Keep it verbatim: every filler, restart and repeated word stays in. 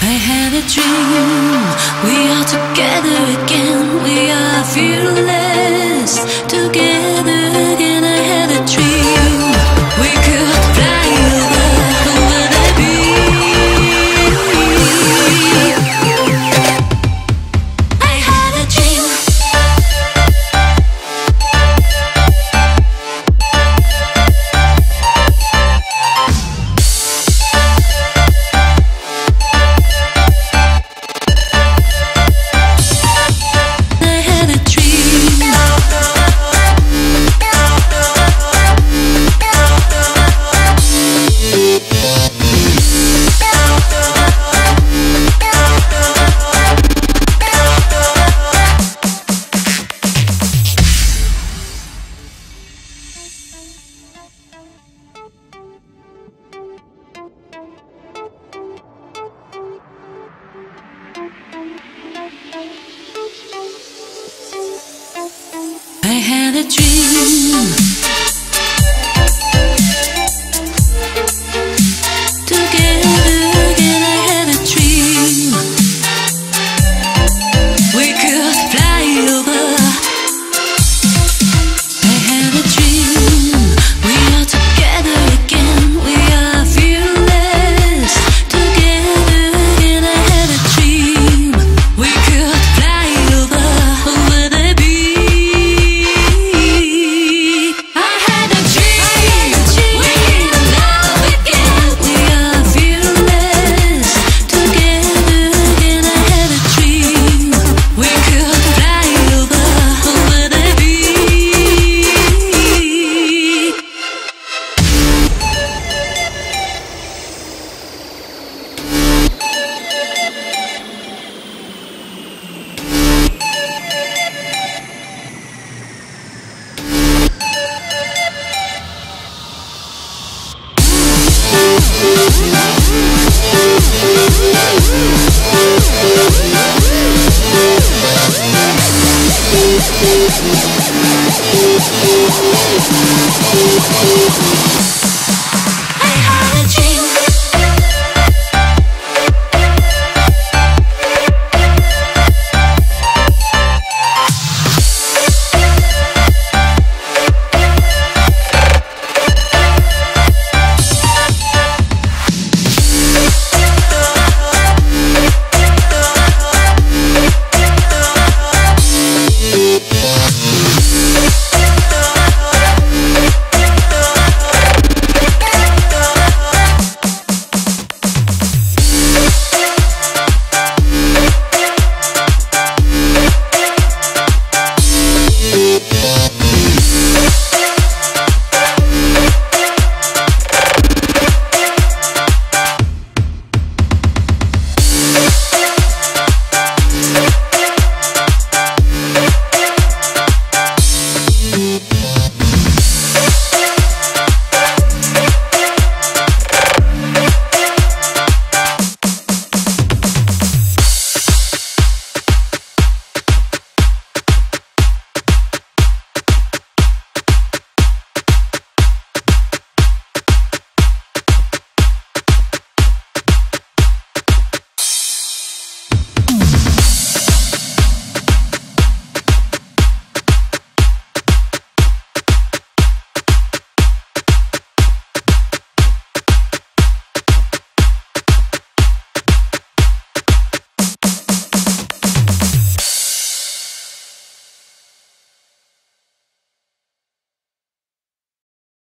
I had a dream, we are together again, we are fearless, together again. I had a dream, we could fly over, over the beach. I had a dream. I had a dream, together again. I had a dream, we could fly over. I had a dream, we are together again, we are fearless, together again. I had a dream, we could fly over, over the beach. We'll be right back.